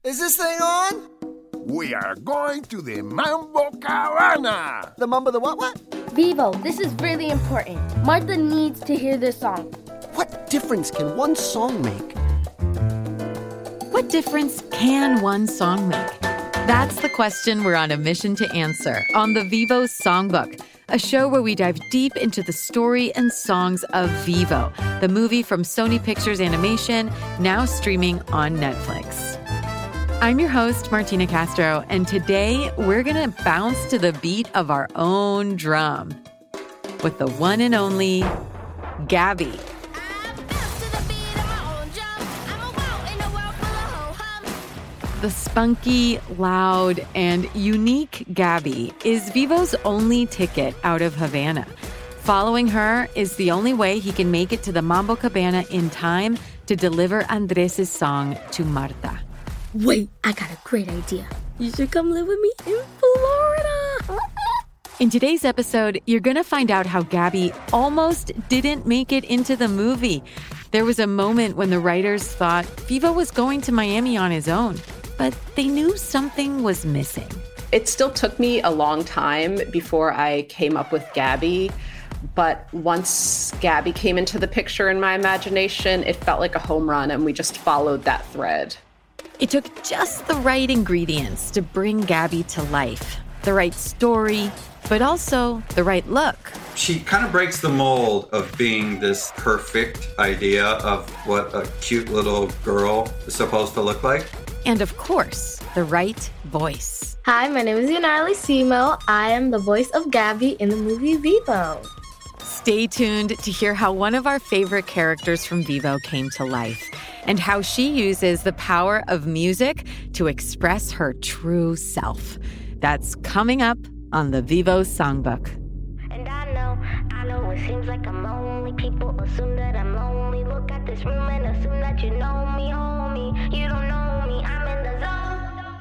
Is this thing on? We are going to the Mambo Cabana. The Mambo the what? Vivo, this is really important. Martha needs to hear this song. What difference can one song make? What difference can one song make? That's the question we're on a mission to answer on the Vivo Songbook, a show where we dive deep into the story and songs of Vivo, the movie from Sony Pictures Animation, now streaming on Netflix. I'm your host, Martina Castro, and today we're going to bounce to the beat of our own drum with the one and only Gabby. The spunky, loud, and unique Gabby is Vivo's only ticket out of Havana. Following her is the only way he can make it to the Mambo Cabana in time to deliver Andres' song to Marta. Wait, I got a great idea. You should come live with me in Florida. In today's episode, you're going to find out how Gabby almost didn't make it into the movie. There was a moment when the writers thought Vivo was going to Miami on his own, but they knew something was missing. It still took me a long time before I came up with Gabby, but once Gabby came into the picture in my imagination, it felt like a home run, and we just followed that thread. It took just the right ingredients to bring Gabby to life. The right story, but also the right look. She kind of breaks the mold of being this perfect idea of what a cute little girl is supposed to look like. And of course, the right voice. Hi, my name is Yunarli Simo. I am the voice of Gabby in the movie Vivo. Stay tuned to hear how one of our favorite characters from Vivo came to life and how she uses the power of music to express her true self. That's coming up on the Vivo Songbook. And I know it seems like I'm lonely. People assume that I'm lonely. Look at this room and assume that you know me, homie. You don't know me, I'm in the zone.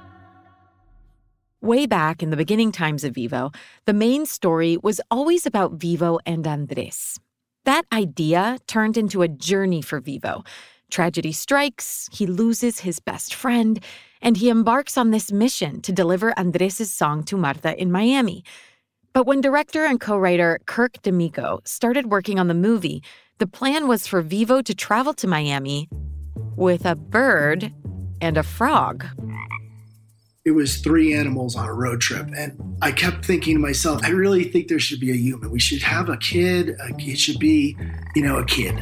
Way back in the beginning times of Vivo, the main story was always about Vivo and Andres. That idea turned into a journey for Vivo. Tragedy strikes, he loses his best friend, and he embarks on this mission to deliver Andres' song to Marta in Miami. But when director and co-writer Kirk D'Amico started working on the movie, the plan was for Vivo to travel to Miami with a bird and a frog. It was 3 animals on a road trip, and I kept thinking to myself, I really think there should be a human. We should have a kid. It should be, a kid.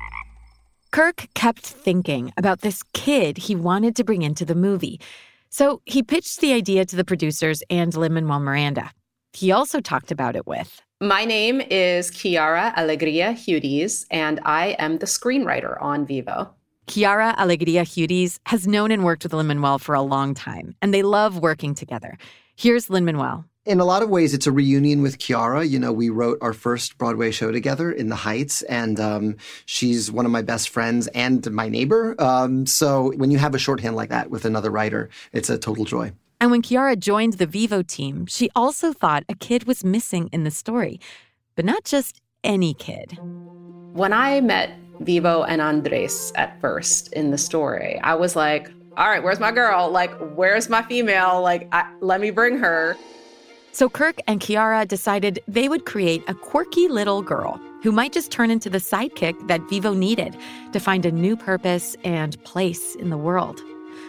Kirk kept thinking about this kid he wanted to bring into the movie. So he pitched the idea to the producers and Lin-Manuel Miranda. He also talked about it with... My name is Kiara Alegria Hudes, and I am the screenwriter on Vivo. Kiara Alegria Hudes has known and worked with Lin-Manuel for a long time, and they love working together. Here's Lin-Manuel. In a lot of ways, it's a reunion with Kiara. We wrote our first Broadway show together in the Heights, and she's one of my best friends and my neighbor. So when you have a shorthand like that with another writer, it's a total joy. And when Kiara joined the Vivo team, she also thought a kid was missing in the story, but not just any kid. When I met Vivo and Andres at first in the story, I was like, all right, where's my girl? Where's my female? Let me bring her. So Kirk and Kiara decided they would create a quirky little girl who might just turn into the sidekick that Vivo needed to find a new purpose and place in the world.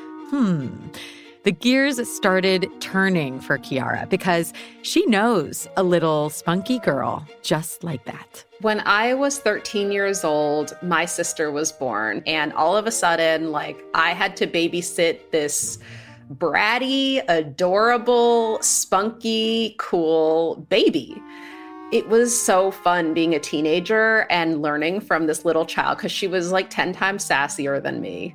The gears started turning for Kiara because she knows a little spunky girl just like that. When I was 13 years old, my sister was born, and all of a sudden, I had to babysit this bratty, adorable, spunky, cool baby. It was so fun being a teenager and learning from this little child because she was 10 times sassier than me.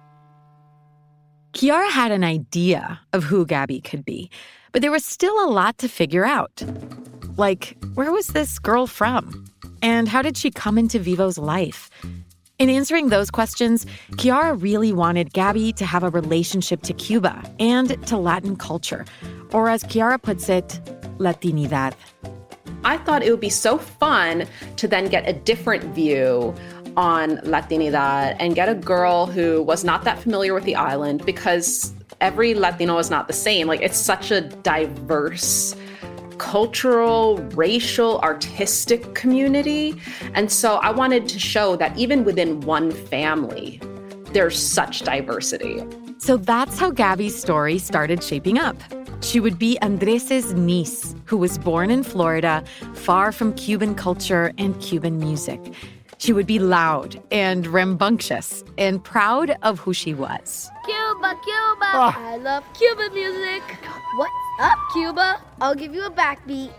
Kiara had an idea of who Gabby could be, but there was still a lot to figure out. Where was this girl from? And how did she come into Vivo's life? In answering those questions, Kiara really wanted Gabby to have a relationship to Cuba and to Latin culture, or as Kiara puts it, Latinidad. I thought it would be so fun to then get a different view on Latinidad and get a girl who was not that familiar with the island, because every Latino is not the same. Like, it's such a diverse cultural, racial, artistic community. And so I wanted to show that even within one family, there's such diversity. So that's how Gabby's story started shaping up. She would be Andres's niece, who was born in Florida, far from Cuban culture and Cuban music. She would be loud and rambunctious and proud of who she was. Cuba, Cuba. I love Cuban music. What's up, Cuba? I'll give you a backbeat.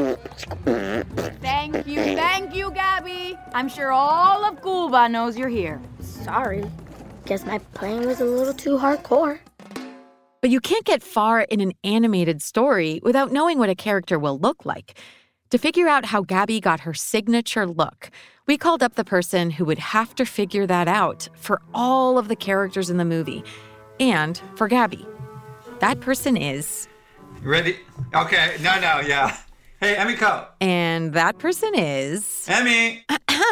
Thank you, Gabby. I'm sure all of Cuba knows you're here. Sorry. Guess my playing was a little too hardcore. But you can't get far in an animated story without knowing what a character will look like. To figure out how Gabby got her signature look, we called up the person who would have to figure that out for all of the characters in the movie, and for Gabby. That person is... Ready? Okay, no, yeah. Hey, Emiko. And that person is... Emmy.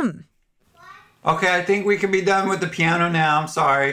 Okay, I think we can be done with the piano now. I'm sorry.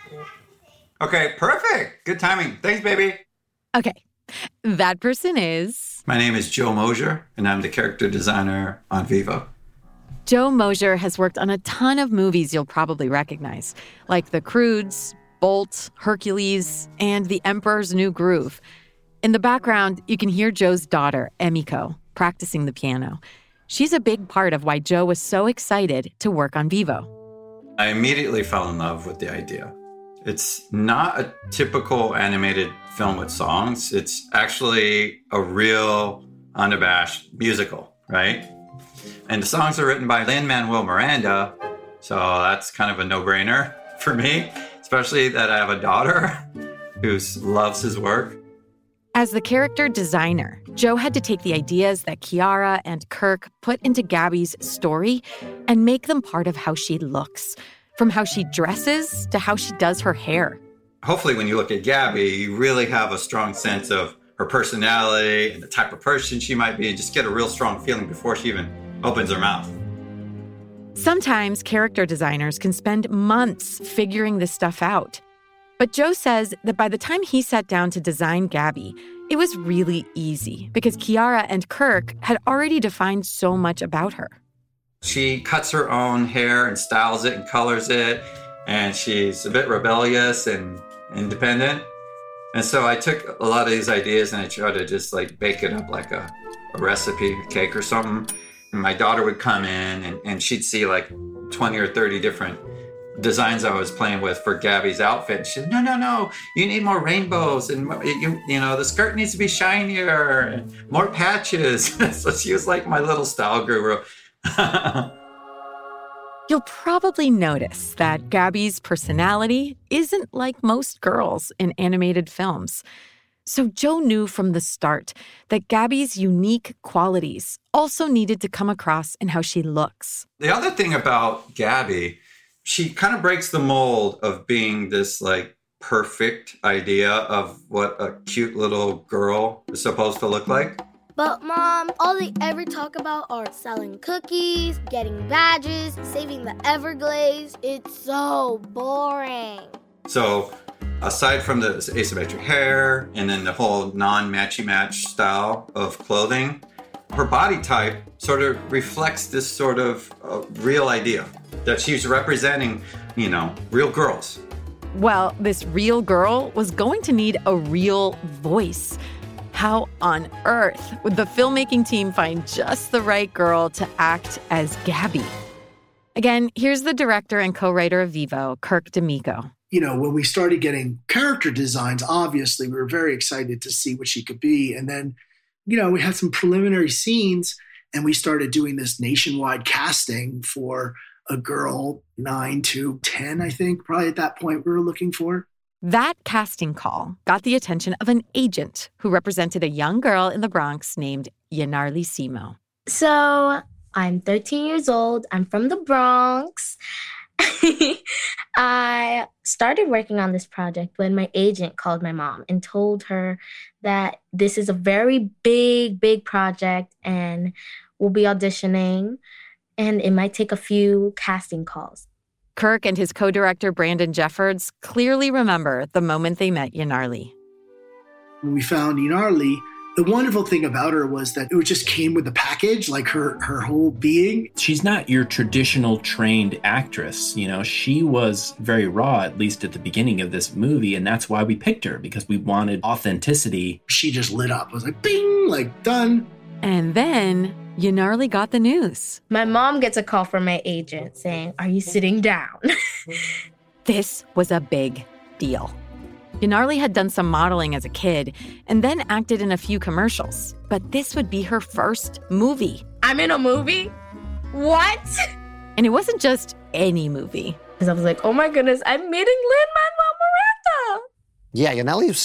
Okay, perfect. Good timing. Thanks, baby. Okay, that person is... My name is Joe Mosier, and I'm the character designer on Vivo. Joe Mosier has worked on a ton of movies you'll probably recognize, like The Croods, Bolt, Hercules, and The Emperor's New Groove. In the background, you can hear Joe's daughter, Emiko, practicing the piano. She's a big part of why Joe was so excited to work on Vivo. I immediately fell in love with the idea. It's not a typical animated film with songs. It's actually a real, unabashed musical, right? And the songs are written by Lin-Manuel Miranda, so that's kind of a no-brainer for me, especially that I have a daughter who loves his work. As the character designer, Joe had to take the ideas that Kiara and Kirk put into Gabby's story and make them part of how she looks, from how she dresses to how she does her hair. Hopefully when you look at Gabby, you really have a strong sense of her personality and the type of person she might be, and just get a real strong feeling before she even opens her mouth. Sometimes character designers can spend months figuring this stuff out. But Joe says that by the time he sat down to design Gabby, it was really easy because Kiara and Kirk had already defined so much about her. She cuts her own hair and styles it and colors it, and she's a bit rebellious and independent. And so I took a lot of these ideas and I tried to just like bake it up like a recipe, a cake or something. And my daughter would come in and she'd see like 20 or 30 different designs I was playing with for Gabby's outfit. And she'd, no, you need more rainbows, and you know, the skirt needs to be shinier, and more patches. So she was like my little style guru. You'll probably notice that Gabby's personality isn't like most girls in animated films. So Joe knew from the start that Gabby's unique qualities also needed to come across in how she looks. The other thing about Gabby, she kind of breaks the mold of being this like perfect idea of what a cute little girl is supposed to look like. But Mom, all they ever talk about are selling cookies, getting badges, saving the Everglades. It's so boring. So aside from the asymmetric hair and then the whole non-matchy-match style of clothing, her body type sort of reflects this sort of real idea that she's representing, you know, real girls. Well, this real girl was going to need a real voice. How on earth would the filmmaking team find just the right girl to act as Gabby? Again, here's the director and co-writer of Vivo, Kirk D'Amico. You know, when we started getting character designs, obviously we were very excited to see what she could be. And then, you know, we had some preliminary scenes and we started doing this nationwide casting for a girl 9 to 10, I think, probably at that point we were looking for. That casting call got the attention of an agent who represented a young girl in the Bronx named Yanarli Simo. So, I'm 13 years old. I'm from the Bronx. I started working on this project when my agent called my mom and told her that this is a very big project and we'll be auditioning. and it might take a few casting calls. Kirk and his co-director Brandon Jeffords clearly remember the moment they met Yanarli. When we found Yanarli, the wonderful thing about her was that it just came with the package, like her whole being. She's not your traditional trained actress. You know, she was very raw, at least at the beginning of this movie. And that's why we picked her, because we wanted authenticity. She just lit up. It was like, bing, like done. And then Yanarli got the news. My mom gets a call from my agent saying, "Are you sitting down?" This was a big deal. Yanarli had done some modeling as a kid and then acted in a few commercials. But this would be her first movie. I'm in a movie? What? And it wasn't just any movie. Because I was like, oh my goodness, I'm meeting Lin-Manuel Miranda. Yeah, Yanarli is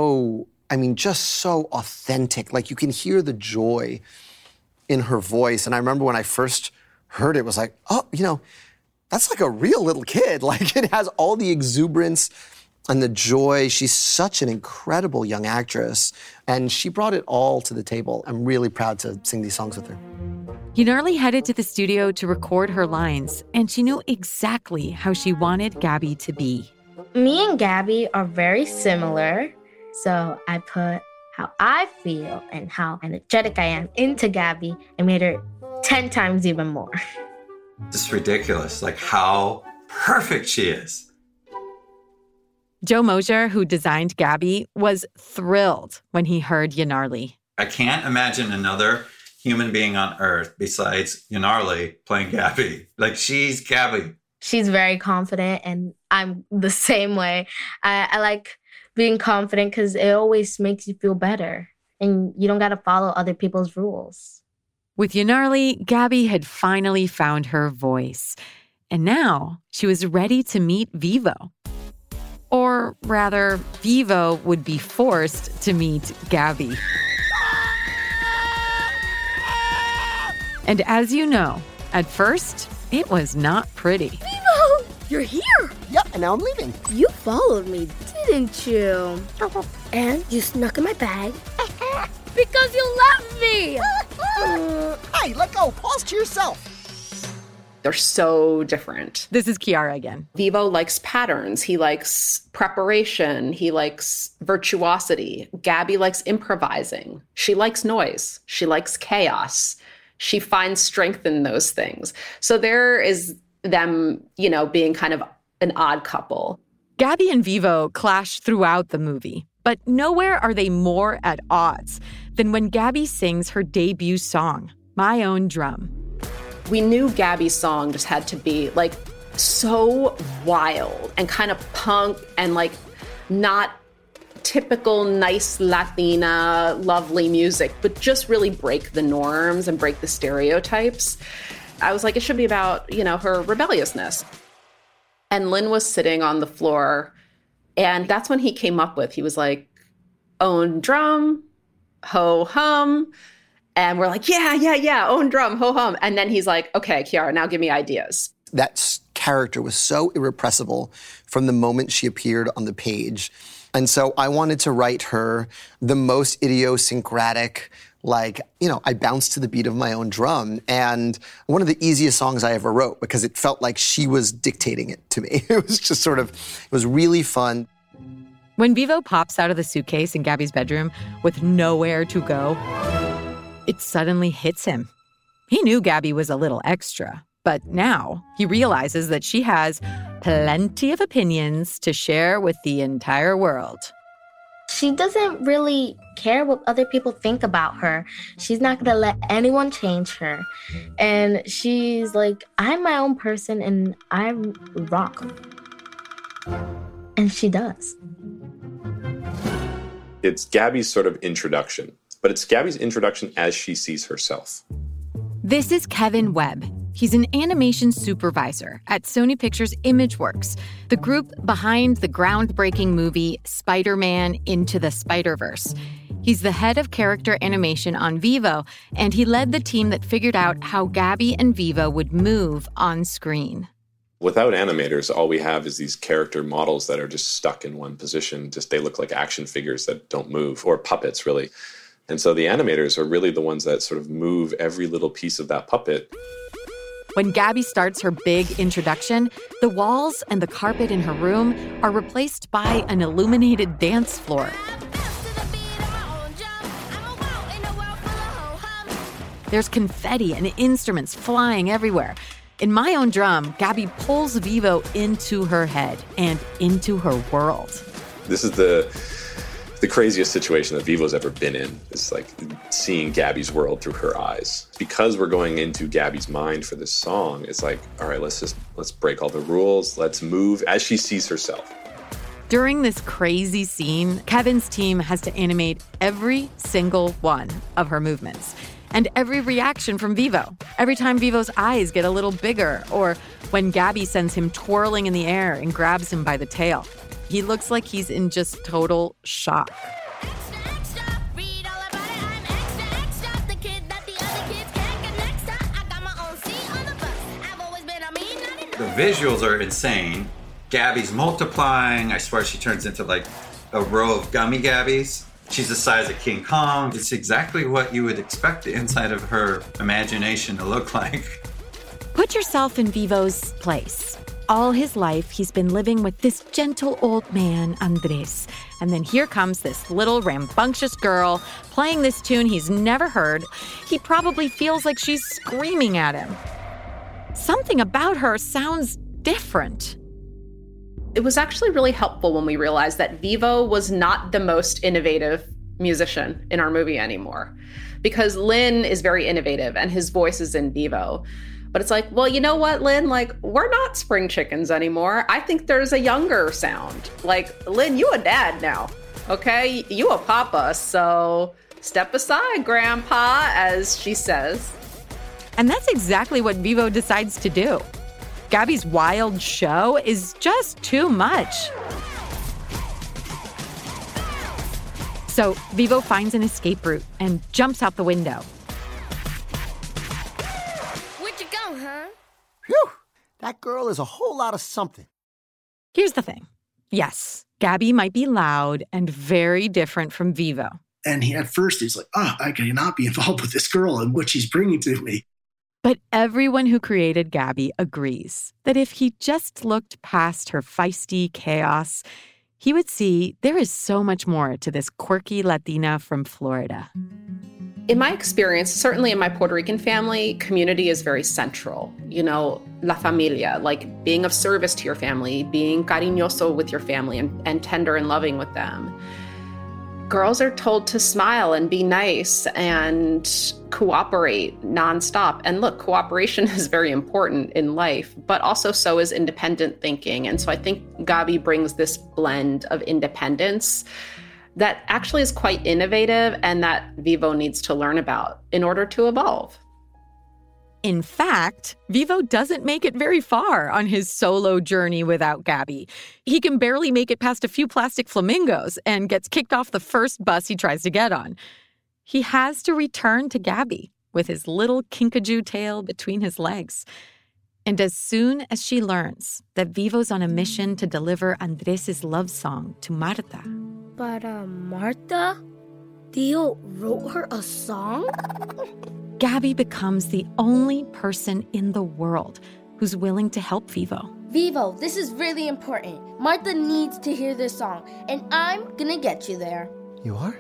just so authentic. Like, you can hear the joy in her voice. And I remember when I first heard it, was like, oh, that's like a real little kid. Like, it has all the exuberance and the joy. She's such an incredible young actress, and she brought it all to the table. I'm really proud to sing these songs with her. Yanarli headed to the studio to record her lines, and she knew exactly how she wanted Gabby to be. Me and Gabby are very similar, so I put how I feel and how energetic I am into Gabby and made her 10 times even more. It's ridiculous, like how perfect she is. Joe Mosier, who designed Gabby, was thrilled when he heard Yanarli. I can't imagine another human being on Earth besides Yanarli playing Gabby. Like, she's Gabby. She's very confident, and I'm the same way. I like being confident because it always makes you feel better, and you don't got to follow other people's rules. With Yanarli, Gabby had finally found her voice, and now she was ready to meet Vivo. Or rather, Vivo would be forced to meet Gabby. And as you know, at first, it was not pretty. Vivo, you're here. Yep, and now I'm leaving. You followed me, didn't you? And you snuck in my bag because you love me. Hey, let go. Pause to yourself. They're so different. This is Kiara again. Vivo likes patterns. He likes preparation. He likes virtuosity. Gabby likes improvising. She likes noise. She likes chaos. She finds strength in those things. So there is them, being kind of an odd couple. Gabby and Vivo clash throughout the movie, but nowhere are they more at odds than when Gabby sings her debut song, My Own Drum. We knew Gabby's song just had to be like so wild and kind of punk and like not typical nice Latina lovely music, but just really break the norms and break the stereotypes. I was like, it should be about, her rebelliousness. And Lin was sitting on the floor, and that's when he came up with, he was like, own drum, ho hum. And we're like, yeah, own drum, ho hum. And then he's like, okay, Kiara, now give me ideas. That character was so irrepressible from the moment she appeared on the page. And so I wanted to write her the most idiosyncratic, I bounced to the beat of my own drum. And one of the easiest songs I ever wrote, because it felt like she was dictating it to me. It was just it was really fun. When Vivo pops out of the suitcase in Gabby's bedroom with nowhere to go, it suddenly hits him. He knew Gabby was a little extra, but now he realizes that she has plenty of opinions to share with the entire world. She doesn't really care what other people think about her. She's not going to let anyone change her. And she's like, I'm my own person and I rock. And she does. It's Gabby's sort of introduction, but it's Gabby's introduction as she sees herself. This is Kevin Webb. He's an animation supervisor at Sony Pictures Imageworks, the group behind the groundbreaking movie Spider-Man Into the Spider-Verse. He's the head of character animation on Vivo, and he led the team that figured out how Gabby and Vivo would move on screen. Without animators, all we have is these character models that are just stuck in one position. Just they look like action figures that don't move, or puppets, really. And so the animators are really the ones that sort of move every little piece of that puppet. When Gabby starts her big introduction, the walls and the carpet in her room are replaced by an illuminated dance floor. There's confetti and instruments flying everywhere. In My Own Drum, Gabby pulls Vevo into her head and into her world. This is the craziest situation that Vevo's ever been in. It's like seeing Gabby's world through her eyes. Because we're going into Gabby's mind for this song, it's like, all right, let's break all the rules. Let's move as she sees herself. During this crazy scene, Kevin's team has to animate every single one of her movements and every reaction from Vevo. Every time Vevo's eyes get a little bigger, or when Gabby sends him twirling in the air and grabs him by the tail. He looks like he's in just total shock. The visuals are insane. Gabby's multiplying. I swear she turns into like a row of gummy Gabbies. She's the size of King Kong. It's exactly what you would expect the inside of her imagination to look like. Put yourself in Vevo's place. All his life, he's been living with this gentle old man, Andres. And then here comes this little rambunctious girl playing this tune he's never heard. He probably feels like she's screaming at him. Something about her sounds different. It was actually really helpful when we realized that Vevo was not the most innovative musician in our movie anymore. Because Lin is very innovative and his voice is in Vevo. But it's like, well, you know what, Lin? Like, we're not spring chickens anymore. I think there's a younger sound. Like, Lin, you a dad now, okay? You a papa, so step aside, Grandpa, as she says. And that's exactly what Vevo decides to do. Gabby's wild show is just too much. So Vevo finds an escape route and jumps out the window. Where'd you go, huh? Phew! That girl is a whole lot of something. Here's the thing. Yes, Gabby might be loud and very different from Vevo. And at first he's like, I cannot be involved with this girl and what she's bringing to me. But everyone who created Gabby agrees that if he just looked past her feisty chaos, he would see there is so much more to this quirky Latina from Florida. In my experience, certainly in my Puerto Rican family, community is very central. You know, la familia, like being of service to your family, being cariñoso with your family and tender and loving with them. Girls are told to smile and be nice and cooperate nonstop. And look, cooperation is very important in life, but also so is independent thinking. And so I think Gabby brings this blend of independence that actually is quite innovative and that Vevo needs to learn about in order to evolve. In fact, Vevo doesn't make it very far on his solo journey without Gabby. He can barely make it past a few plastic flamingos and gets kicked off the first bus he tries to get on. He has to return to Gabby with his little kinkajou tail between his legs. And as soon as she learns that Vevo's on a mission to deliver Andres' love song to Marta. But, Marta? Theo wrote her a song? Gabby becomes the only person in the world who's willing to help Vevo. Vevo, this is really important. Marta needs to hear this song, and I'm gonna get you there. You are?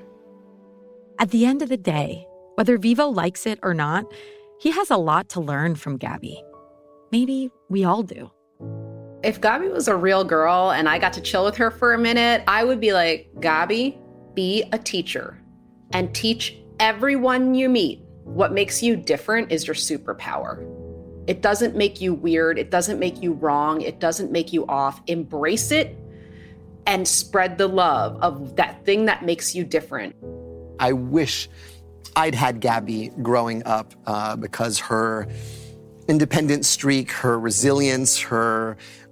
At the end of the day, whether Vevo likes it or not, he has a lot to learn from Gabby. Maybe we all do. If Gabby was a real girl and I got to chill with her for a minute, I would be like, Gabby, be a teacher and teach everyone you meet. What makes you different is your superpower. It doesn't make you weird. It doesn't make you wrong. It doesn't make you off. Embrace it and spread the love of that thing that makes you different. I wish I'd had Gabby growing up because her independent streak, her resilience, her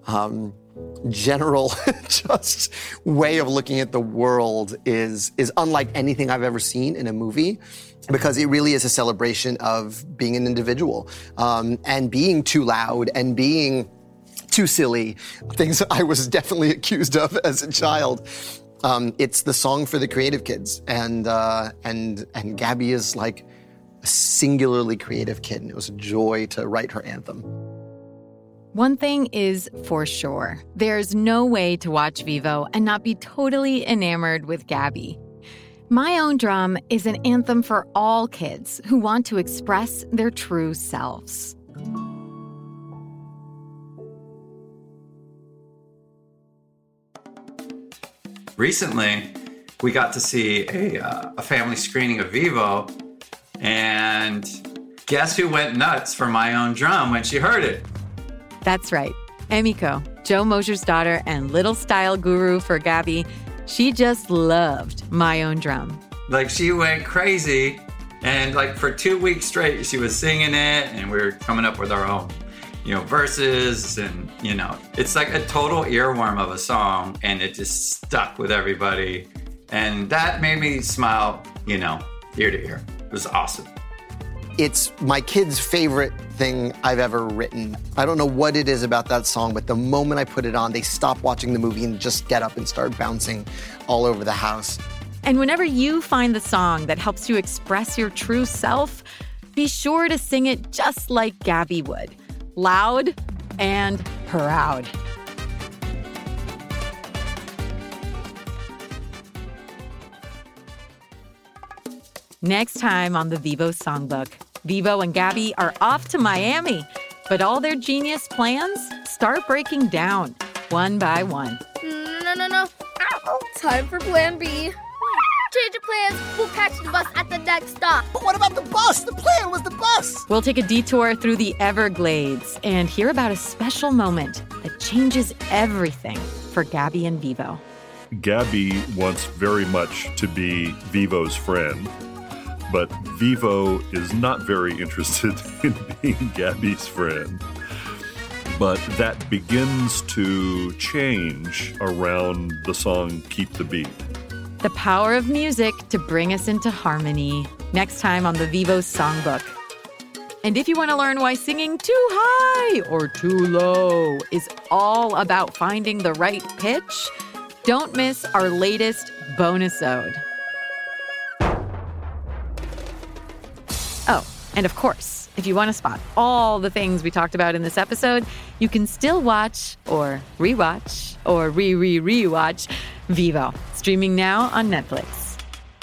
general just way of looking at the world is unlike anything I've ever seen in a movie, because it really is a celebration of being an individual and being too loud and being too silly, things I was definitely accused of as a child. It's the song for the creative kids, and Gabby is like a singularly creative kid, and it was a joy to write her anthem. One thing is for sure, there's no way to watch Vivo and not be totally enamored with Gabby. My Own Drum is an anthem for all kids who want to express their true selves. Recently, we got to see a family screening of Vivo, and guess who went nuts for My Own Drum when she heard it? That's right. Emiko, Joe Mosher's daughter and little style guru for Gabby, she just loved My Own Drum. Like, she went crazy, and like for 2 weeks straight, she was singing it, and we were coming up with our own, verses, and, it's like a total earworm of a song, and it just stuck with everybody. And that made me smile, ear to ear. It was awesome. It's my kids' favorite thing I've ever written. I don't know what it is about that song, but the moment I put it on, they stop watching the movie and just get up and start bouncing all over the house. And whenever you find the song that helps you express your true self, be sure to sing it just like Gabby would. Loud and proud. Next time on the Vivo Songbook, Vivo and Gabby are off to Miami, but all their genius plans start breaking down one by one. No. Time for plan B. Change your plans. We'll catch the bus at the next stop. But what about the bus? The plan was the bus. We'll take a detour through the Everglades and hear about a special moment that changes everything for Gabby and Vivo. Gabby wants very much to be Vivo's friend, but Vivo is not very interested in being Gabby's friend. But that begins to change around the song Keep the Beat. The power of music to bring us into harmony. Next time on the Vivo Songbook. And if you want to learn why singing too high or too low is all about finding the right pitch, don't miss our latest bonus-ode. Oh, and of course, if you want to spot all the things we talked about in this episode, you can still watch or rewatch or rewatch Vivo, streaming now on Netflix.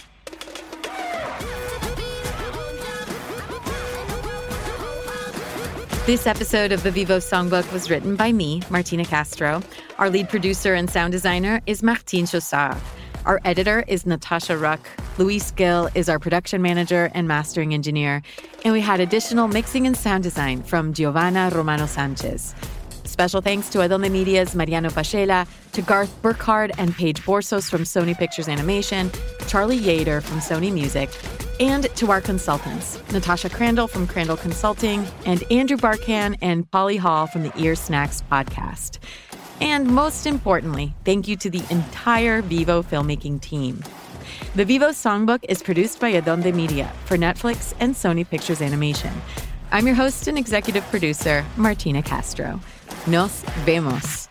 This episode of the Vivo Songbook was written by me, Martina Castro. Our lead producer and sound designer is Martine Chaussard. Our editor is Natasha Ruck. Luis Gill is our production manager and mastering engineer. And we had additional mixing and sound design from Giovanna Romano Sanchez. Special thanks to Adonde Media's Mariano Pachela, to Garth Burkhardt and Paige Borsos from Sony Pictures Animation, Charlie Yater from Sony Music, and to our consultants, Natasha Crandall from Crandall Consulting, and Andrew Barkan and Polly Hall from the Ear Snacks podcast. And most importantly, thank you to the entire Vivo filmmaking team. The Vivo Songbook is produced by Adonde Media for Netflix and Sony Pictures Animation. I'm your host and executive producer, Martina Castro. Nos vemos.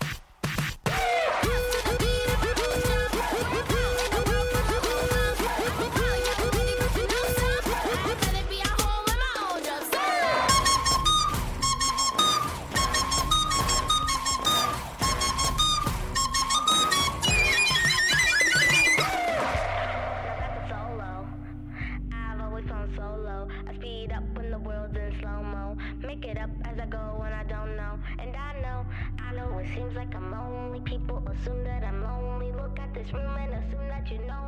Seems like I'm lonely. People assume that I'm lonely. Look at this room and assume that you know